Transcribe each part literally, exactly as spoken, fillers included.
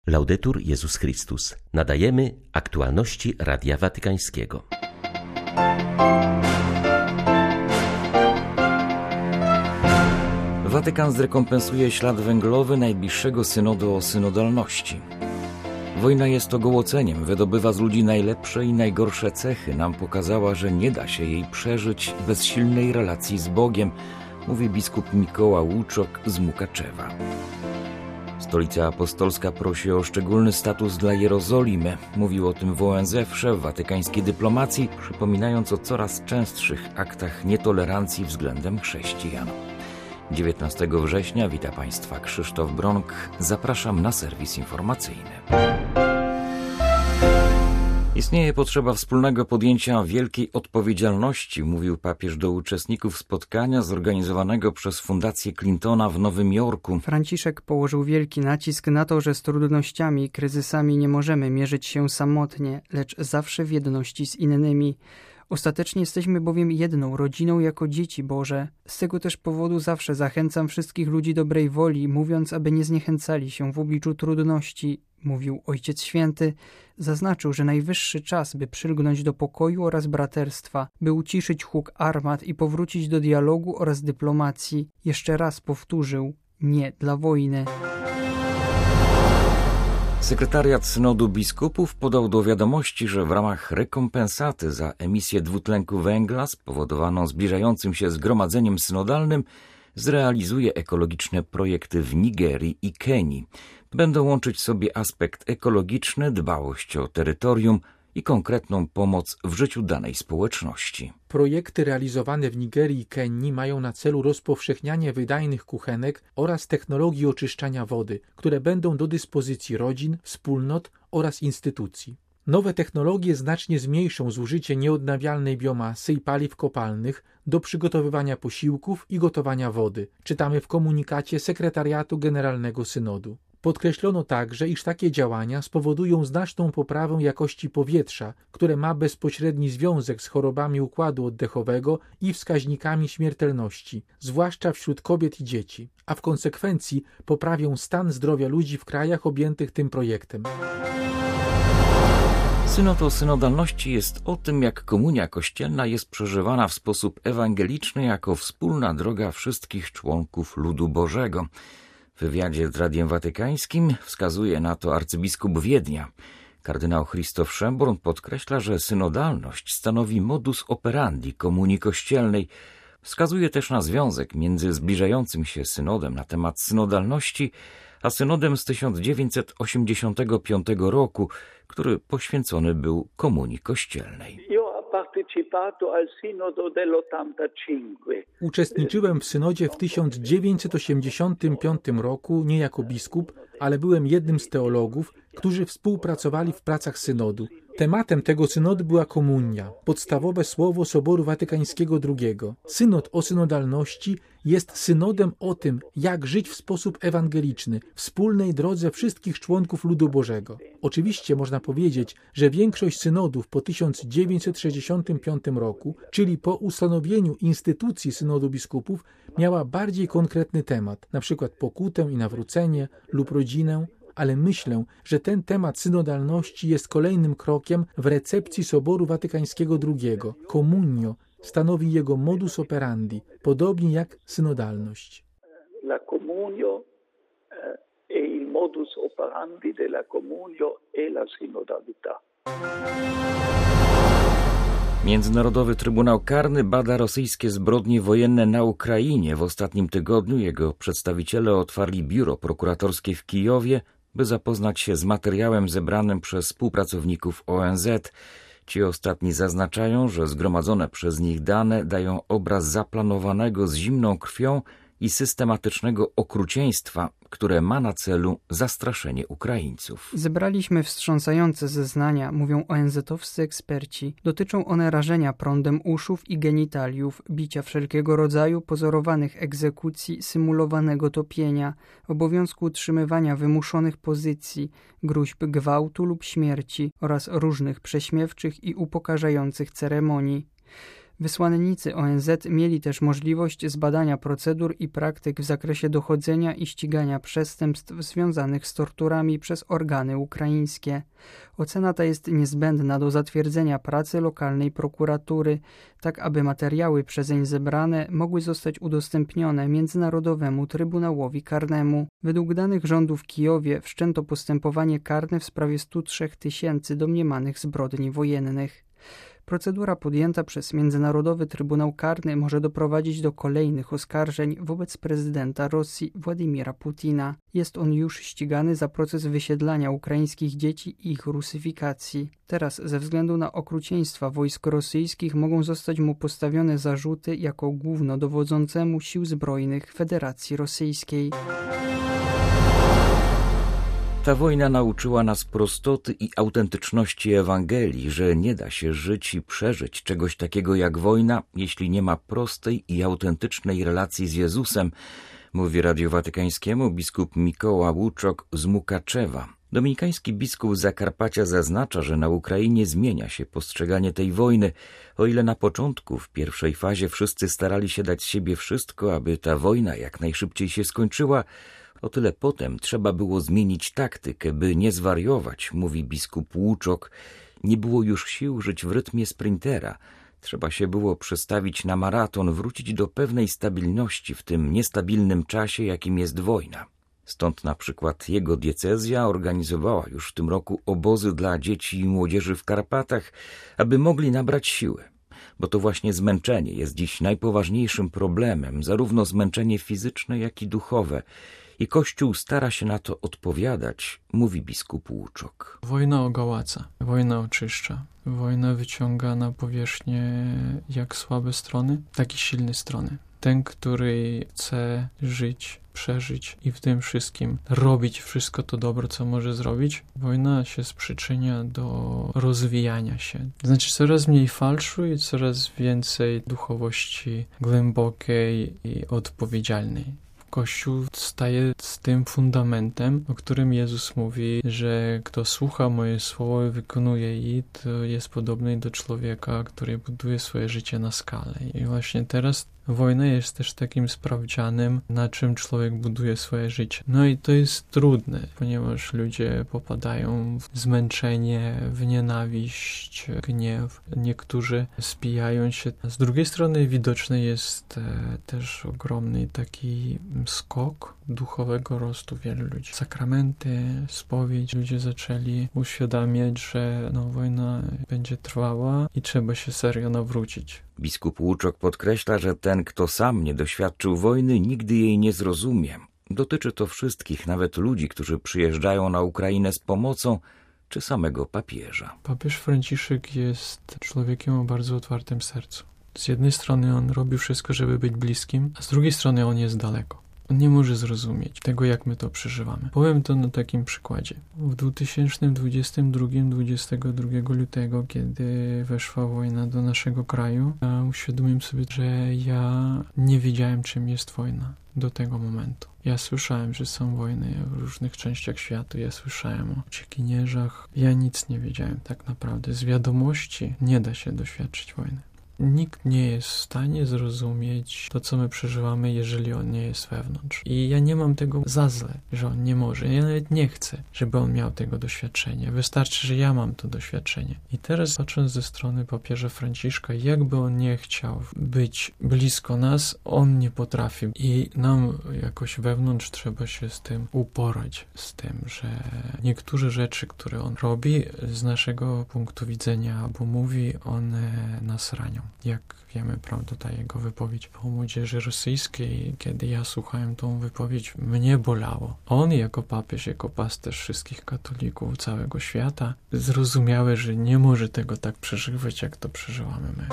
Laudetur Jezus Chrystus. Nadajemy aktualności Radia Watykańskiego. Watykan zrekompensuje ślad węglowy najbliższego synodu o synodalności. Wojna jest ogołoceniem, wydobywa z ludzi najlepsze i najgorsze cechy. Nam pokazała, że nie da się jej przeżyć bez silnej relacji z Bogiem, mówi biskup Mikołaj Łuczok z Mukaczewa. Stolica Apostolska prosi o szczególny status dla Jerozolimy. Mówił o tym w O N Z szef watykańskiej dyplomacji, przypominając o coraz częstszych aktach nietolerancji względem chrześcijan. dziewiętnastego września wita Państwa Krzysztof Bronk. Zapraszam na serwis informacyjny. Istnieje potrzeba wspólnego podjęcia wielkiej odpowiedzialności, mówił papież do uczestników spotkania zorganizowanego przez Fundację Clintona w Nowym Jorku. Franciszek położył wielki nacisk na to, że z trudnościami i kryzysami nie możemy mierzyć się samotnie, lecz zawsze w jedności z innymi. Ostatecznie jesteśmy bowiem jedną rodziną jako dzieci Boże. Z tego też powodu zawsze zachęcam wszystkich ludzi dobrej woli, mówiąc, aby nie zniechęcali się w obliczu trudności, mówił Ojciec Święty. Zaznaczył, że najwyższy czas, by przylgnąć do pokoju oraz braterstwa, by uciszyć huk armat i powrócić do dialogu oraz dyplomacji. Jeszcze raz powtórzył, nie dla wojny. Sekretariat Synodu Biskupów podał do wiadomości, że w ramach rekompensaty za emisję dwutlenku węgla spowodowaną zbliżającym się zgromadzeniem synodalnym zrealizuje ekologiczne projekty w Nigerii i Kenii. Będą łączyć sobie aspekt ekologiczny, dbałość o terytorium i konkretną pomoc w życiu danej społeczności. Projekty realizowane w Nigerii i Kenii mają na celu rozpowszechnianie wydajnych kuchenek oraz technologii oczyszczania wody, które będą do dyspozycji rodzin, wspólnot oraz instytucji. Nowe technologie znacznie zmniejszą zużycie nieodnawialnej biomasy i paliw kopalnych do przygotowywania posiłków i gotowania wody, czytamy w komunikacie Sekretariatu Generalnego Synodu. Podkreślono także, iż takie działania spowodują znaczną poprawę jakości powietrza, które ma bezpośredni związek z chorobami układu oddechowego i wskaźnikami śmiertelności, zwłaszcza wśród kobiet i dzieci, a w konsekwencji poprawią stan zdrowia ludzi w krajach objętych tym projektem. Synod o synodalności jest o tym, jak komunia kościelna jest przeżywana w sposób ewangeliczny jako wspólna droga wszystkich członków ludu Bożego. W wywiadzie z Radiem Watykańskim wskazuje na to arcybiskup Wiednia. Kardynał Krzysztof Szemborn podkreśla, że synodalność stanowi modus operandi komunii kościelnej. Wskazuje też na związek między zbliżającym się synodem na temat synodalności, a synodem z tysiąc dziewięćset osiemdziesiątego piątego roku, który poświęcony był komunii kościelnej. Uczestniczyłem w synodzie w tysiąc dziewięćset osiemdziesiątym piątym roku nie jako biskup, ale byłem jednym z teologów, którzy współpracowali w pracach synodu. Tematem tego synodu była komunia, podstawowe słowo Soboru Watykańskiego drugiego. Synod o synodalności jest synodem o tym, jak żyć w sposób ewangeliczny, wspólnej drodze wszystkich członków ludu Bożego. Oczywiście można powiedzieć, że większość synodów po tysiąc dziewięćset sześćdziesiątym piątym roku, czyli po ustanowieniu instytucji synodu biskupów, miała bardziej konkretny temat, np. pokutę i nawrócenie lub rodzinę, ale myślę, że ten temat synodalności jest kolejnym krokiem w recepcji Soboru Watykańskiego drugiego. Komunio stanowi jego modus operandi, podobnie jak synodalność. La comunio è il modus operandi della comunio e la synodalità. Międzynarodowy Trybunał Karny bada rosyjskie zbrodnie wojenne na Ukrainie. W ostatnim tygodniu jego przedstawiciele otwarli biuro prokuratorskie w Kijowie, by zapoznać się z materiałem zebranym przez współpracowników O N Z. Ci ostatni zaznaczają, że zgromadzone przez nich dane dają obraz zaplanowanego z zimną krwią i systematycznego okrucieństwa, które ma na celu zastraszenie Ukraińców. Zebraliśmy wstrząsające zeznania, mówią O N Z-owscy eksperci. Dotyczą one rażenia prądem uszów i genitaliów, bicia wszelkiego rodzaju, pozorowanych egzekucji, symulowanego topienia, obowiązku utrzymywania wymuszonych pozycji, gróźb gwałtu lub śmierci oraz różnych prześmiewczych i upokarzających ceremonii. Wysłannicy O N Z mieli też możliwość zbadania procedur i praktyk w zakresie dochodzenia i ścigania przestępstw związanych z torturami przez organy ukraińskie. Ocena ta jest niezbędna do zatwierdzenia pracy lokalnej prokuratury, tak aby materiały przezeń zebrane mogły zostać udostępnione Międzynarodowemu Trybunałowi Karnemu. Według danych rządu w Kijowie wszczęto postępowanie karne w sprawie stu trzech tysięcy domniemanych zbrodni wojennych. Procedura podjęta przez Międzynarodowy Trybunał Karny może doprowadzić do kolejnych oskarżeń wobec prezydenta Rosji Władimira Putina. Jest on już ścigany za proces wysiedlania ukraińskich dzieci i ich rusyfikacji. Teraz ze względu na okrucieństwa wojsk rosyjskich mogą zostać mu postawione zarzuty jako głównodowodzącemu sił zbrojnych Federacji Rosyjskiej. Ta wojna nauczyła nas prostoty i autentyczności Ewangelii, że nie da się żyć i przeżyć czegoś takiego jak wojna, jeśli nie ma prostej i autentycznej relacji z Jezusem, mówi Radiu Watykańskiemu biskup Mikołaj Łuczok z Mukaczewa. Dominikański biskup z Zakarpacia zaznacza, że na Ukrainie zmienia się postrzeganie tej wojny. O ile na początku, w pierwszej fazie wszyscy starali się dać z siebie wszystko, aby ta wojna jak najszybciej się skończyła, o tyle potem trzeba było zmienić taktykę, by nie zwariować, mówi biskup Łuczok. Nie było już sił żyć w rytmie sprintera. Trzeba się było przestawić na maraton, wrócić do pewnej stabilności w tym niestabilnym czasie, jakim jest wojna. Stąd na przykład jego diecezja organizowała już w tym roku obozy dla dzieci i młodzieży w Karpatach, aby mogli nabrać siły. Bo to właśnie zmęczenie jest dziś najpoważniejszym problemem, zarówno zmęczenie fizyczne, jak i duchowe. I Kościół stara się na to odpowiadać, mówi biskup Łuczok. Wojna ogołaca, wojna oczyszcza. Wojna wyciąga na powierzchnię jak słabe strony, tak i silne strony. Ten, który chce żyć, przeżyć i w tym wszystkim robić wszystko to dobro, co może zrobić, wojna się przyczynia do rozwijania się. Znaczy coraz mniej fałszu i coraz więcej duchowości głębokiej i odpowiedzialnej. Kościół staje z tym fundamentem, o którym Jezus mówi, że kto słucha moje słowo i wykonuje je, to jest podobny do człowieka, który buduje swoje życie na skalę. I właśnie teraz wojna jest też takim sprawdzianem, na czym człowiek buduje swoje życie. No i to jest trudne, ponieważ ludzie popadają w zmęczenie, w nienawiść, gniew. Niektórzy spijają się. Z drugiej strony widoczny jest e, też ogromny taki skok duchowego rostu wielu ludzi. Sakramenty, spowiedź. Ludzie zaczęli uświadamiać, że no, wojna będzie trwała i trzeba się serio nawrócić. Biskup Łuczok podkreśla, że ten, kto sam nie doświadczył wojny, nigdy jej nie zrozumie. Dotyczy to wszystkich, nawet ludzi, którzy przyjeżdżają na Ukrainę z pomocą, czy samego papieża. Papież Franciszek jest człowiekiem o bardzo otwartym sercu. Z jednej strony on robi wszystko, żeby być bliskim, a z drugiej strony on jest daleko. On nie może zrozumieć tego, jak my to przeżywamy. Powiem to na takim przykładzie. W dwa tysiące dwudziestym drugim, dwudziestego drugiego lutego, kiedy weszła wojna do naszego kraju, ja uświadomiłem sobie, że ja nie wiedziałem, czym jest wojna do tego momentu. Ja słyszałem, że są wojny w różnych częściach świata. Ja słyszałem o uciekinierzach. Ja nic nie wiedziałem tak naprawdę. Z wiadomości nie da się doświadczyć wojny. Nikt nie jest w stanie zrozumieć to, co my przeżywamy, jeżeli on nie jest wewnątrz. I ja nie mam tego za złe, że on nie może. Ja nawet nie chcę, żeby on miał tego doświadczenia. Wystarczy, że ja mam to doświadczenie. I teraz patrząc ze strony papieża Franciszka, jakby on nie chciał być blisko nas, on nie potrafi. I nam jakoś wewnątrz trzeba się z tym uporać. Z tym, że niektóre rzeczy, które on robi, z naszego punktu widzenia albo mówi, one nas ranią. Jak wiemy, prawda, ta jego wypowiedź o młodzieży rosyjskiej, kiedy ja słuchałem tą wypowiedź, mnie bolało. On jako papież, jako pasterz wszystkich katolików całego świata zrozumiały, że nie może tego tak przeżywać, jak to przeżyłamy my.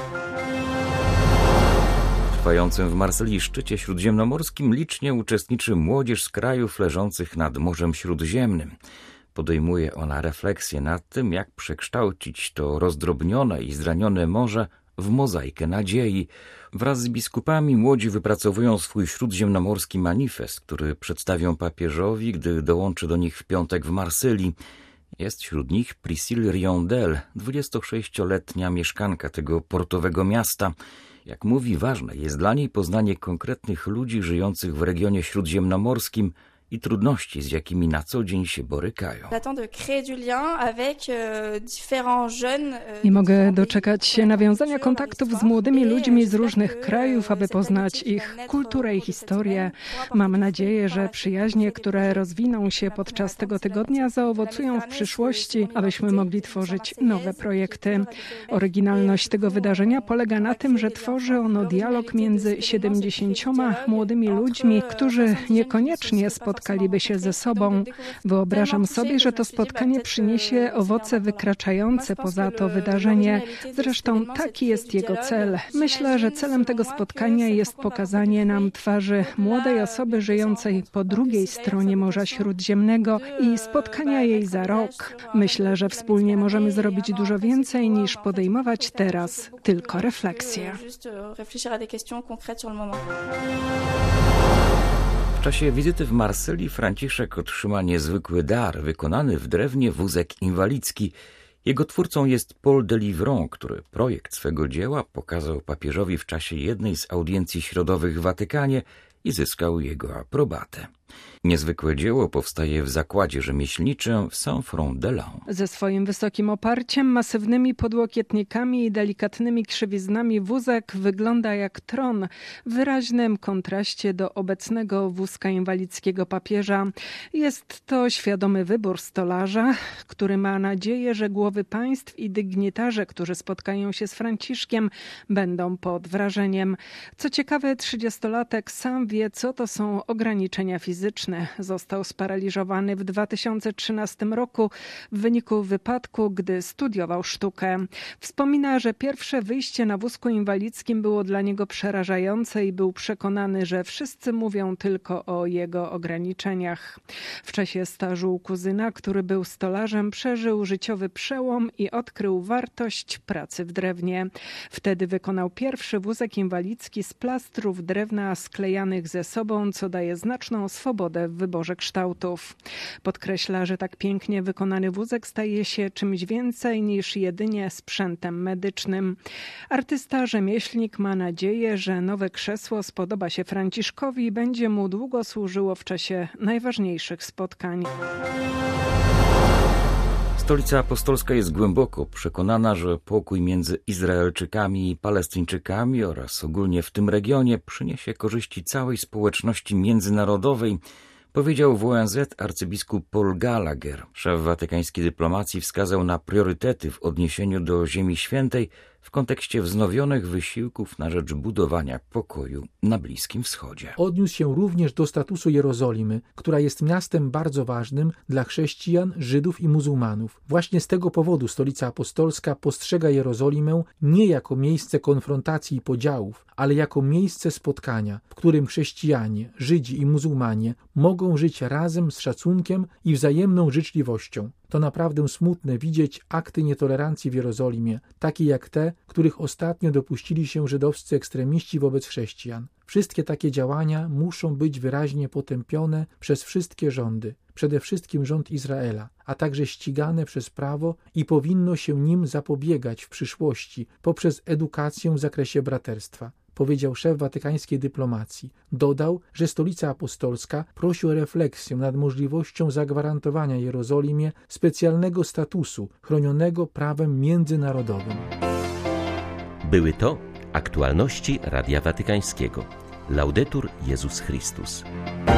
W trwającym w Marsylii szczycie śródziemnomorskim licznie uczestniczy młodzież z krajów leżących nad Morzem Śródziemnym. Podejmuje ona refleksję nad tym, jak przekształcić to rozdrobnione i zranione morze w mozaikę nadziei. Wraz z biskupami młodzi wypracowują swój śródziemnomorski manifest, który przedstawią papieżowi, gdy dołączy do nich w piątek w Marsylii. Jest wśród nich Priscille Riondel, dwudziestosześcioletnia mieszkanka tego portowego miasta. Jak mówi, ważne jest dla niej poznanie konkretnych ludzi żyjących w regionie śródziemnomorskim i trudności, z jakimi na co dzień się borykają. Nie mogę doczekać się nawiązania kontaktów z młodymi ludźmi z różnych krajów, aby poznać ich kulturę i historię. Mam nadzieję, że przyjaźnie, które rozwiną się podczas tego tygodnia, zaowocują w przyszłości, abyśmy mogli tworzyć nowe projekty. Oryginalność tego wydarzenia polega na tym, że tworzy ono dialog między siedemdziesięcioma młodymi ludźmi, którzy niekoniecznie spotkają spotkaliby się ze sobą. Wyobrażam sobie, że to spotkanie przyniesie owoce wykraczające poza to wydarzenie. Zresztą taki jest jego cel. Myślę, że celem tego spotkania jest pokazanie nam twarzy młodej osoby żyjącej po drugiej stronie Morza Śródziemnego i spotkania jej za rok. Myślę, że wspólnie możemy zrobić dużo więcej niż podejmować teraz tylko refleksję. W czasie wizyty w Marsylii Franciszek otrzyma niezwykły dar, wykonany w drewnie wózek inwalidzki. Jego twórcą jest Paul Delivrant, który projekt swego dzieła pokazał papieżowi w czasie jednej z audiencji środowych w Watykanie i zyskał jego aprobatę. Niezwykłe dzieło powstaje w zakładzie rzemieślniczym w Saint-Front-de-Laon. Ze swoim wysokim oparciem, masywnymi podłokietnikami i delikatnymi krzywiznami wózek wygląda jak tron, w wyraźnym kontraście do obecnego wózka inwalidzkiego papieża. Jest to świadomy wybór stolarza, który ma nadzieję, że głowy państw i dygnitarze, którzy spotkają się z Franciszkiem, będą pod wrażeniem. Co ciekawe, trzydziestolatek sam wie, co to są ograniczenia fizyczne. Został sparaliżowany w dwa tysiące trzynastym roku w wyniku wypadku, gdy studiował sztukę. Wspomina, że pierwsze wyjście na wózku inwalidzkim było dla niego przerażające i był przekonany, że wszyscy mówią tylko o jego ograniczeniach. W czasie stażu u kuzyna, który był stolarzem, przeżył życiowy przełom i odkrył wartość pracy w drewnie. Wtedy wykonał pierwszy wózek inwalidzki z plastrów drewna sklejanych ze sobą, co daje znaczną swobodę w wyborze kształtów. Podkreśla, że tak pięknie wykonany wózek staje się czymś więcej niż jedynie sprzętem medycznym. Artysta rzemieślnik ma nadzieję, że nowe krzesło spodoba się Franciszkowi i będzie mu długo służyło w czasie najważniejszych spotkań. Stolica Apostolska jest głęboko przekonana, że pokój między Izraelczykami i Palestyńczykami oraz ogólnie w tym regionie przyniesie korzyści całej społeczności międzynarodowej, powiedział w O N Z arcybiskup Paul Gallagher. Szef watykańskiej dyplomacji wskazał na priorytety w odniesieniu do Ziemi Świętej w kontekście wznowionych wysiłków na rzecz budowania pokoju na Bliskim Wschodzie. Odniósł się również do statusu Jerozolimy, która jest miastem bardzo ważnym dla chrześcijan, Żydów i muzułmanów. Właśnie z tego powodu Stolica Apostolska postrzega Jerozolimę nie jako miejsce konfrontacji i podziałów, ale jako miejsce spotkania, w którym chrześcijanie, Żydzi i muzułmanie mogą żyć razem z szacunkiem i wzajemną życzliwością. To naprawdę smutne widzieć akty nietolerancji w Jerozolimie, takie jak te, których ostatnio dopuścili się żydowscy ekstremiści wobec chrześcijan. Wszystkie takie działania muszą być wyraźnie potępione przez wszystkie rządy, przede wszystkim rząd Izraela, a także ścigane przez prawo i powinno się nim zapobiegać w przyszłości poprzez edukację w zakresie braterstwa, powiedział szef watykańskiej dyplomacji. Dodał, że Stolica Apostolska prosi o refleksję nad możliwością zagwarantowania Jerozolimie specjalnego statusu chronionego prawem międzynarodowym. Były to aktualności Radia Watykańskiego. Laudetur Jezus Chrystus.